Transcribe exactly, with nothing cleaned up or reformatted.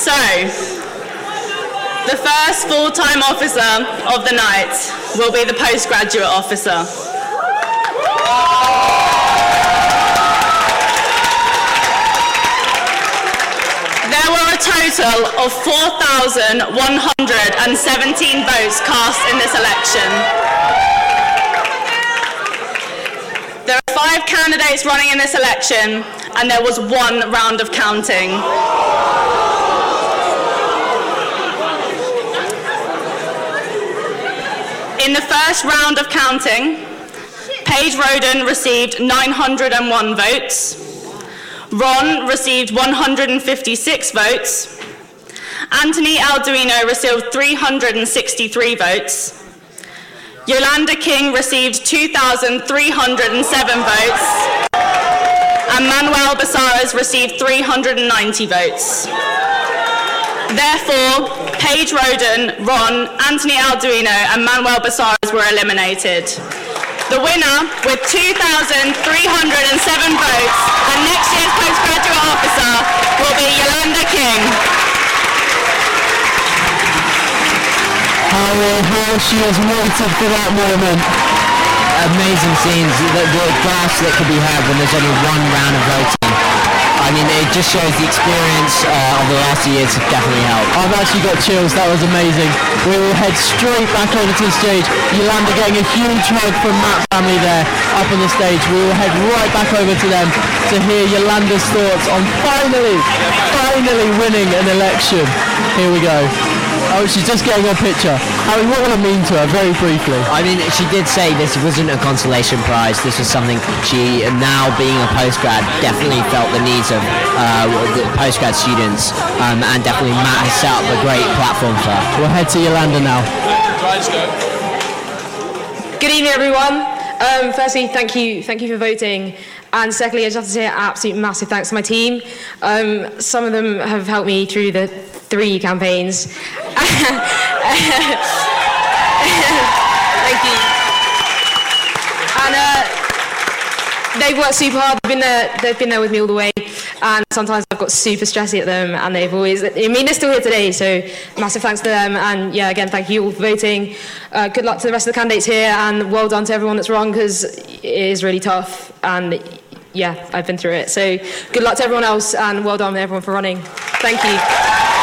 So, the first full-time officer of the night will be the postgraduate officer. There were a total of four thousand one hundred seventeen votes cast in this election. There are five candidates running in this election, and there was one round of counting. In the first round of counting, Paige Roden received nine hundred one votes. Ron received one hundred fifty-six votes. Anthony Alduino received three hundred sixty-three votes. Yolanda King received two thousand three hundred seven votes. And Manuel Besares received three hundred ninety votes. Therefore, Paige Roden, Ron, Anthony Alduino and Manuel Besares were eliminated. The winner, with two thousand three hundred seven votes, and next year's postgraduate officer will be Yolanda King. How, how she has waited for that moment. Amazing scenes, the, the graphs that could be had when there's only one round of voting. I mean, it just shows the experience uh, of the last few years have definitely helped. I've actually got chills, that was amazing. We will head straight back over to the stage. Yolanda getting a huge hug from Matt family there up on the stage. We will head right back over to them to hear Yolanda's thoughts on finally, finally winning an election. Here we go. Oh, she's just getting a picture. Harry, what will it mean to her, very briefly? I mean, she did say this wasn't a consolation prize. This was something she, now being a postgrad, definitely felt the needs of uh, the postgrad students, um, and definitely Matt has set up a great platform for her. We'll head to Yolanda now. Good evening, everyone. Um, firstly, thank you, thank you for voting. And secondly, I just have to say an absolute massive thanks to my team. Um, some of them have helped me through the three campaigns. Thank you. And uh, they've worked super hard. They've been there. They've been there with me all the way. And sometimes I've got super stressy at them, and they've always. I mean, they're still here today. So massive thanks to them. And yeah, again, thank you all for voting. Uh, good luck to the rest of the candidates here, and well done to everyone that's wrong, because it is really tough. And yeah, I've been through it. So good luck to everyone else, and well done to everyone for running. Thank you.